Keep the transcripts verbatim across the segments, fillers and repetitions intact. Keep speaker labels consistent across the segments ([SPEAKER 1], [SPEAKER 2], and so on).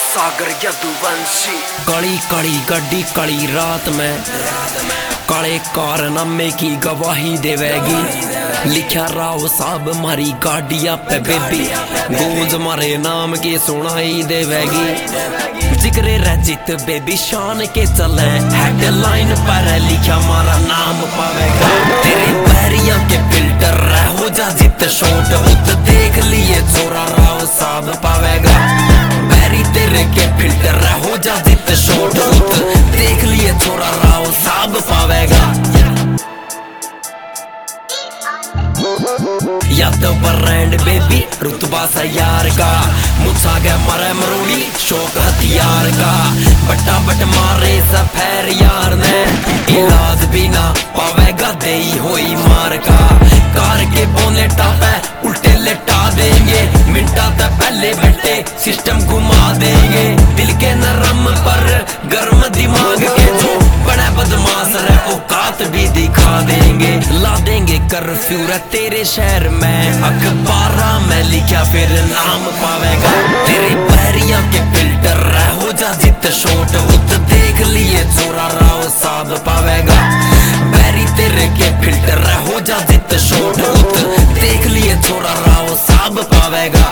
[SPEAKER 1] सागर यदुवंशी।
[SPEAKER 2] कड़ी कड़ी गड्डी कड़ी रात में काले कारनामे की गवाही देवेगी। लिखा राव साहब मारी गाड़िया पे बेबी गूंज मारे नाम की सुनाई देवेगी। जिक्रे रजित बेबी शान के चले हेडलाइन पर लिखा मारा नाम पावेगा। तेरे पैरिया के फिल्टर हो जा जित शोट उत देख लिए छोरा राव साहब पावेगा। पैरी तेरे के फिल्टर हो जा जित शोट उत देख लिए छोरा राव साहब पावेगा। या तो ब्रांड बेबी रुतबा सा यार का मुझा गया मरे मरोड़ी शौक हथियार का। बट्टा बट मारे सफेर यार ने इलाज भी ना पावेगा दे होई मार का। कार के बोने टापे उल्टे लेटा देंगे मिनटा तक पहले बैठे सिस्टम घुमा देंगे। दिल के नरम पर गर्म दिमाग के जो बड़े बदमाश रहे औकात भी दिखा देंगे। ला देंगे कर्फ्यू तेरे शहर में अखबारा में लिखा फिर नाम पावेगा। तेरे पैरिया के फिल्टर हो जा जित शोट उत देख लिए छोरा राव साहब पावेगा। पैरी तेरे के फिल्टर हो जा जित शोट उत देख लिए छोरा राव साहब पावेगा।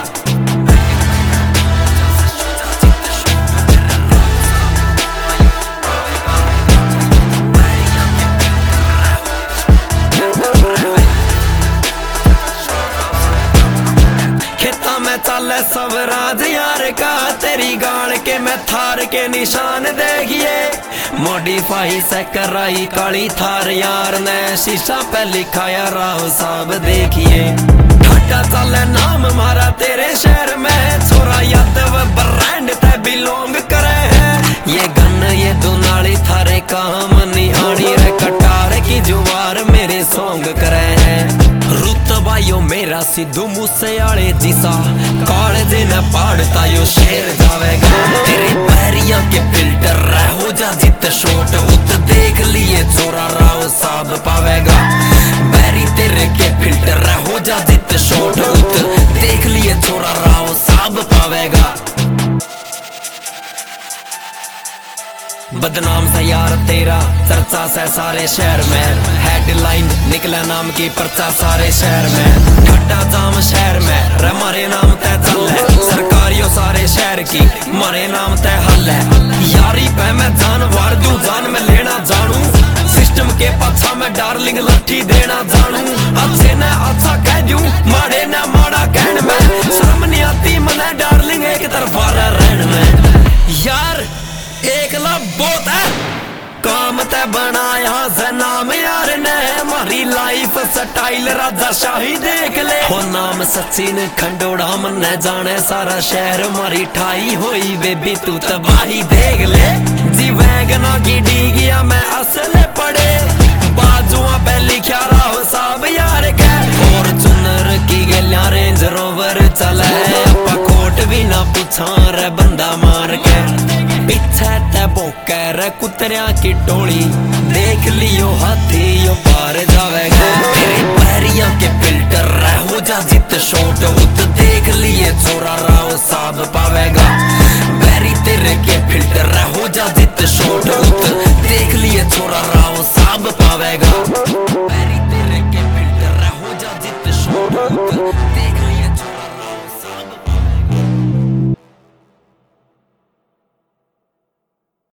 [SPEAKER 2] चल सब राज यार का तेरी गाड़ के मैं थार के निशान देखिए। मॉडिफाई से कराई काली थार यार ने शीशा पे लिखाया राव साहब देखिए। ठाटा चल नाम मारा तेरे शहर में छोरा यादव ब्रांड ते बिलोंग करे है। ये गन ये दुनाली थारे काम नहीं आनी रे कटार की जुवार मेरे सॉन्ग करे है। रुतबा यो मेरा सिद्धू मूसेवाले जिसा काले न पाड़ता यो शेर जावेगा। तेरे पैरिया के फिल्टर हो जा जित शोट उत देख लिए छोरा राव साहब पावेगा। पैरी तेरे के फिल्टर हो जा जित शोट उत देख लिए छोरा राव साहब पावेगा। बदनाम सा यार तेरा चर्चा से सारे शहर में हेडलाइन निकला नाम की पर्चा सारे शहर में। ठट्टा जाम शहर में रे मारे नाम तय चल है सरकारियों सारे शहर की मारे नाम तय हल है। यारी पे मैं जान वार दूं जान में लेना जानू सिस्टम के पछा में डार्लिंग लाठी देना जानू। अच्छे ने अच्छा कह दूं माड़े ने माड़ा कहन में शर्म नहीं आती मने डार्लिंग एक तरफा रहन में। यार एकला बहुत है काम ते बनाया से नाम यार ने हमारी लाइफ स्टाइल राजा शाही देख ले। हो नाम सचिन खंडोड़ा मन जाने सारा शहर हमारी ठाई होई बेबी तू तबाही देख ले। जी वैगना की डीगिया में असले पड़े बाजुआ पे लिखा राव साहब यार के। और चुनर की गलियां रेंज रोवर चले अपा कोट भी ना पूछा रे बंदा मार के। पीछे ते बोकर कुतरिया की टोली देख लियो हाथी यो पार जावेगा। तेरे पैरिया के फिल्टर हो जा जित शोट उत देख लिए छोरा राव साहब पावेगा। पैरी तेरे के फिल्टर हो जा जित शोट उत देख लिए छोरा राव साहब पावेगा। पैरी तेरे के फिल्टर हो जा जित शोट उत